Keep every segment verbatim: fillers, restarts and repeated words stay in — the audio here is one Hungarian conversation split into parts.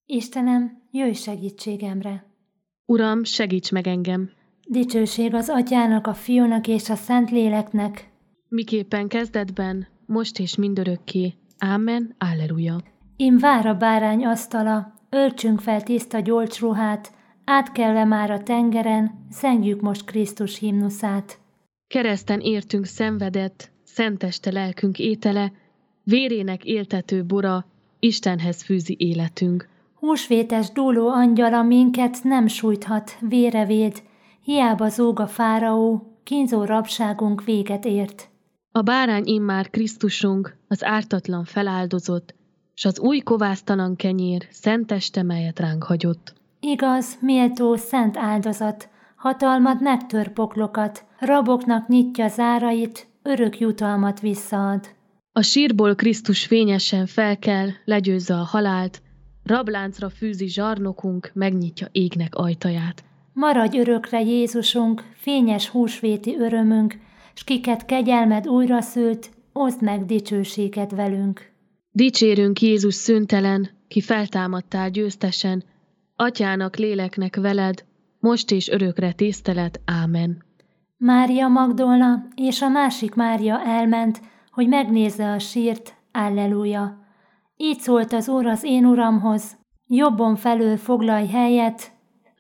Istenem, jöjj segítségemre! Uram, segíts meg engem! Dicsőség az Atyának, a Fiúnak és a Szentléleknek, miképpen kezdetben, most és mindörökké. Ámen, alleluja. Ím vár a bárány asztala, öltsünk fel tiszta gyolcsruhát, átkelve már a tengeren, zengjük most Krisztus himnuszát. Kereszten értünk szenvedett, szenteste lelkünk étele, vérének éltető bora, Istenhez fűzi életünk. Húsvétes dúló angyala minket nem sújthat, vére véd, hiába zúg a fáraó, kínzó rabságunk véget ért. A bárány immár Krisztusunk, az ártatlan feláldozott, s az új kovásztalan kenyér szenteste, melyet ránk hagyott. Igaz, méltó, szent áldozat, hatalmad megtör poklokat, raboknak nyitja zárait, örök jutalmat visszaad. A sírból Krisztus fényesen felkel, legyőzze a halált, rabláncra fűzi zsarnokunk, megnyitja égnek ajtaját. Maradj örökre, Jézusunk, fényes húsvéti örömünk, s kiket kegyelmed újra szült, oszd meg dicsőséget velünk. Dicsérünk Jézus szüntelen, ki feltámadtál győztesen, Atyának, léleknek veled, most és örökre tisztelet. Ámen. Mária Magdolna és a másik Mária elment, hogy megnézze a sírt. Alleluja! Így szólt az Úr az én Uramhoz, jobbon felől foglalj helyet,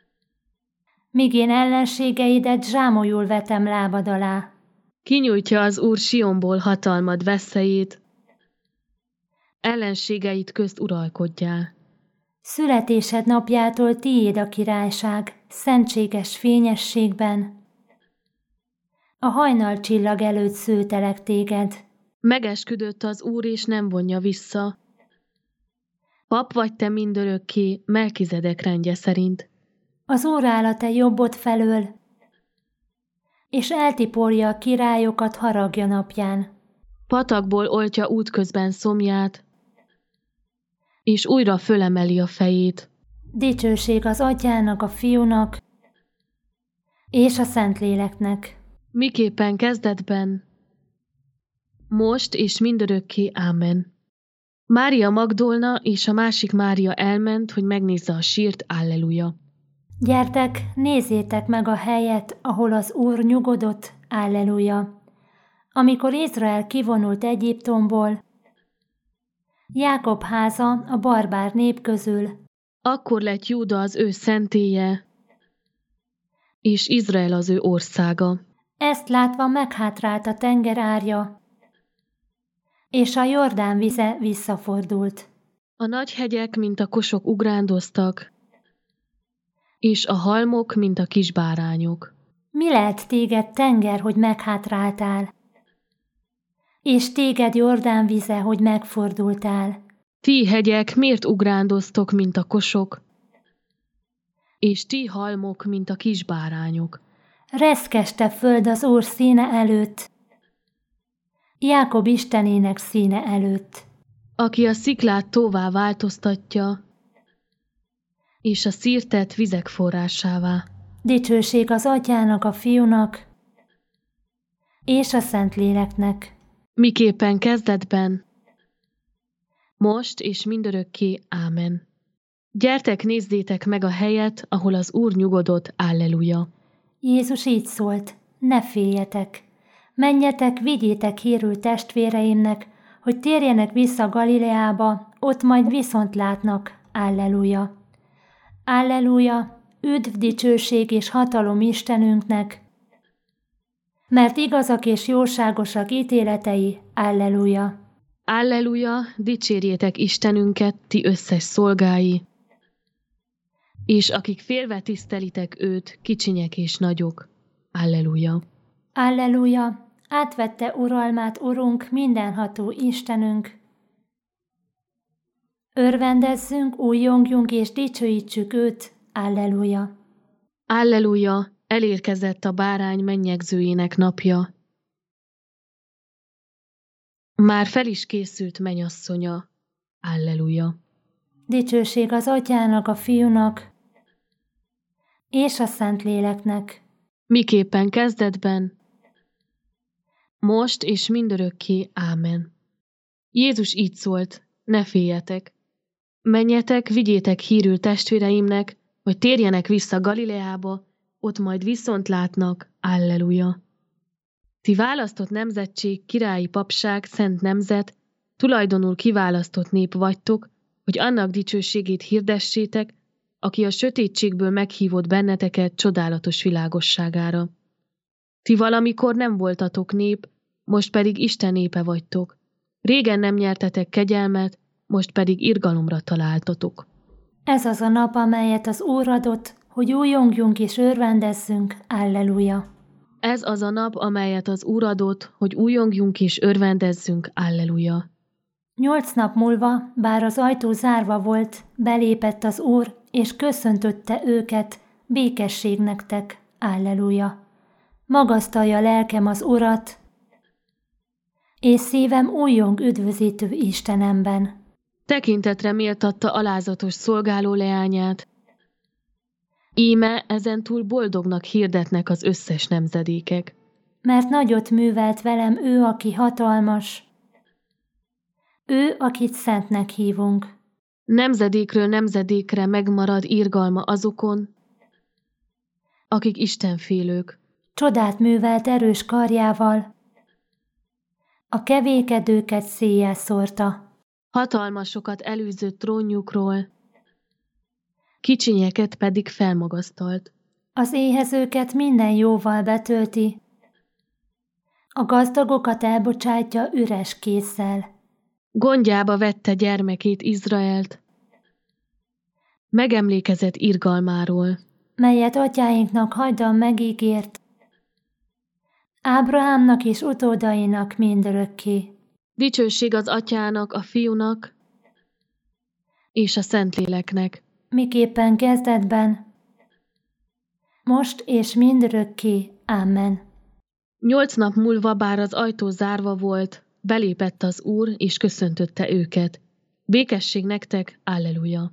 míg én ellenségeidet zsámolyul vetem lábad alá. Kinyújtja az Úr Sionból hatalmad veszélyét, ellenségeit közt uralkodjál. Születésed napjától tiéd a királyság, szentséges fényességben. A hajnal csillag előtt szőtelek téged. Megesküdött az Úr, és nem vonja vissza. Pap vagy te mindörökké, Melkizedek rendje szerint. Az Úr áll a te jobbod felől, és eltiporja a királyokat haragja napján. Patakból oltja útközben szomját, és újra fölemeli a fejét. Dicsőség az Atyának, a Fiúnak, és a Szentléleknek. Miképpen kezdetben, most és mindörökké. Ámen. Mária Magdolna és a másik Mária elment, hogy megnézze a sírt. Alleluja. Gyertek, nézzétek meg a helyet, ahol az Úr nyugodott. Alleluja. Amikor Izrael kivonult Egyiptomból, Jákob háza a barbár nép közül, akkor lett Júda az ő szentélye, és Izrael az ő országa. Ezt látva meghátrált a tenger árja, és a Jordán vize visszafordult. A nagy hegyek, mint a kosok ugrándoztak, és a halmok, mint a kis bárányok. Mi lelt téged, tenger, hogy meghátráltál, és téged Jordán vize, hogy megfordultál? Ti hegyek, miért ugrándoztok, mint a kosok, és ti halmok, mint a kis bárányok? Reszkeste föld az Úr színe előtt, Jákob Istenének színe előtt. Aki a sziklát tóvá változtatja, és a szírtet vizek forrásává. Dicsőség az Atyának, a Fiúnak, és a Szentléleknek. Miképpen kezdetben, most és mindörökké. Ámen. Gyertek, nézzétek meg a helyet, ahol az Úr nyugodott. Alleluja. Jézus így szólt, ne féljetek. Menjetek, vigyétek hírül testvéreimnek, hogy térjenek vissza Galileába, ott majd viszont látnak. Alleluja. Alleluja, üdv, dicsőség és hatalom Istenünknek, mert igazak és jóságosak ítéletei. Alleluja. Alleluja, dicsérjétek Istenünket, ti összes szolgái, és akik félve tisztelitek őt, kicsinyek és nagyok. Alleluja. Alleluja, átvette uralmát Urunk, mindenható Istenünk. Örvendezzünk, újjongjunk és dicsőítsük őt. Alleluja. Alleluja, elérkezett a bárány mennyegzőjének napja. Már fel is készült mennyasszonya. Alleluja. Dicsőség az Atyának, a Fiúnak, és a Szentléleknek. Miképpen kezdetben, most és mindörökké. Ámen. Jézus így szólt, ne féljetek. Menjetek, vigyétek hírül testvéreimnek, hogy térjenek vissza Galileába, ott majd viszont látnak. Alleluja! Ti választott nemzetség, királyi papság, szent nemzet, tulajdonul kiválasztott nép vagytok, hogy annak dicsőségét hirdessétek, aki a sötétségből meghívott benneteket csodálatos világosságára. Ti valamikor nem voltatok nép, most pedig Isten népe vagytok. Régen nem nyertetek kegyelmet, most pedig irgalomra találtatok. Ez az a nap, amelyet az Úr adott, hogy újjongjunk és örvendezzünk. Alleluja! Ez az a nap, amelyet az Úr adott, hogy újjongjunk és örvendezzünk. Alleluja! Nyolc nap múlva, bár az ajtó zárva volt, belépett az Úr, és köszöntötte őket, békesség nektek. Alleluja! Magasztalja lelkem az Urat, és szívem újjong üdvözítő Istenemben. Tekintetre méltatta alázatos szolgáló leányát. Íme ezentúl boldognak hirdetnek az összes nemzedékek. Mert nagyot művelt velem ő, aki hatalmas, ő, akit szentnek hívunk. Nemzedékről nemzedékre megmarad irgalma azokon, akik istenfélők. Csodát művelt erős karjával, a kevékedőket széjjel szórta. Hatalmasokat elűzött trónjukról, kicsinyeket pedig felmagasztalt. Az éhezőket minden jóval betölti, a gazdagokat elbocsátja üres kézzel. Gondjába vette gyermekét, Izraelt, megemlékezett irgalmáról, melyet atyáinknak hajdan megígért, Ábrahámnak és utódainak mindörökké. Dicsőség az atyának, a fiúnak és a Szentléleknek. Miképpen kezdetben, most és mindörökké. Amen. Nyolc nap múlva, bár az ajtó zárva volt, belépett az Úr, és köszöntötte őket. Békesség nektek, alleluja!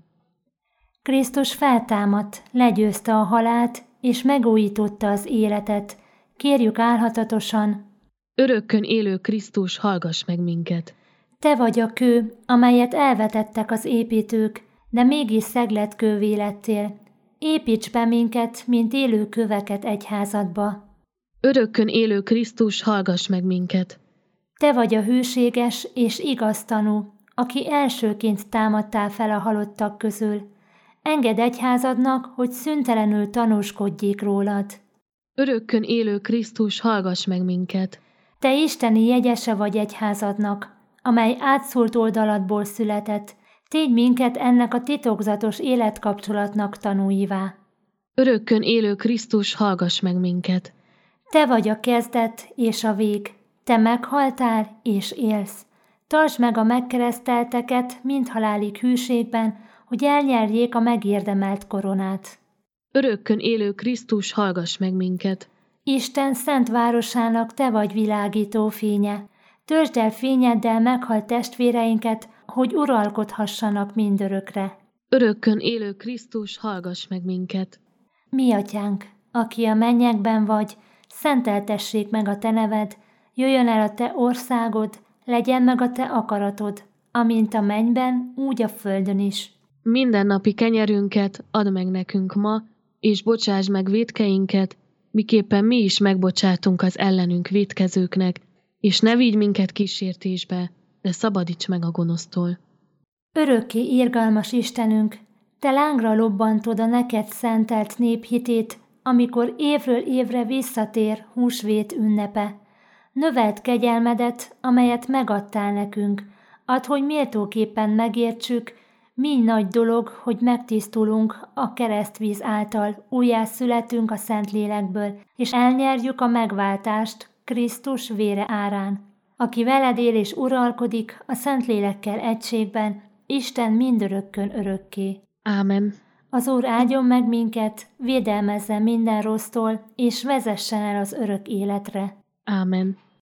Krisztus feltámadt, legyőzte a halált, és megújította az életet. Kérjük álhatatosan, Örökkön élő Krisztus, hallgass meg minket! te vagy a kő, amelyet elvetettek az építők, de mégis szegletkővé lettél. Építs be minket, mint élő köveket egyházadba. Örökkön élő Krisztus, hallgass meg minket! Te vagy a hűséges és igaz tanú, aki elsőként támadtál fel a halottak közül. Engedd egyházadnak, hogy szüntelenül tanúskodjék rólad. Örökkön élő Krisztus, hallgass meg minket! Te isteni jegyese vagy egyházadnak, amely átszólt oldaladból született, tégy minket ennek a titokzatos életkapcsolatnak tanúivá. Örökkön élő Krisztus, hallgass meg minket! Te vagy a kezdet és a vég, te meghaltál és élsz. Tartsd meg a megkeresztelteket mindhalálig hűségben, hogy elnyerjék a megérdemelt koronát. Örökkön élő Krisztus, hallgass meg minket! Isten szent városának te vagy világító fénye. Töltsd el fényeddel meghalt testvéreinket, hogy uralkodhassanak mindörökre. Örökkön élő Krisztus, hallgass meg minket! Mi atyánk, aki a mennyekben vagy, szenteltessék meg a te neved, jöjjön el a te országod, legyen meg a te akaratod, amint a mennyben, úgy a földön is. Mindennapi kenyerünket add meg nekünk ma, és bocsásd meg vétkeinket, miképpen mi is megbocsátunk az ellenünk vétkezőknek, és ne vigy minket kísértésbe, de szabadíts meg a gonosztól. Örökké irgalmas Istenünk, te lángra lobbantod a neked szentelt nép hitét, amikor évről évre visszatér húsvét ünnepe. Növeld kegyelmedet, amelyet megadtál nekünk, add, hogy méltóképpen megértsük, mi nagy dolog, hogy megtisztulunk a keresztvíz által, újjászületünk a Szentlélekből, és elnyerjük a megváltást Krisztus vére árán, aki veled él és uralkodik a Szentlélekkel egységben, Isten mindörökkön örökké. Ámen. Az Úr áldjon meg minket, védelmezzen minden rossztól, és vezessen el az örök életre. Ámen.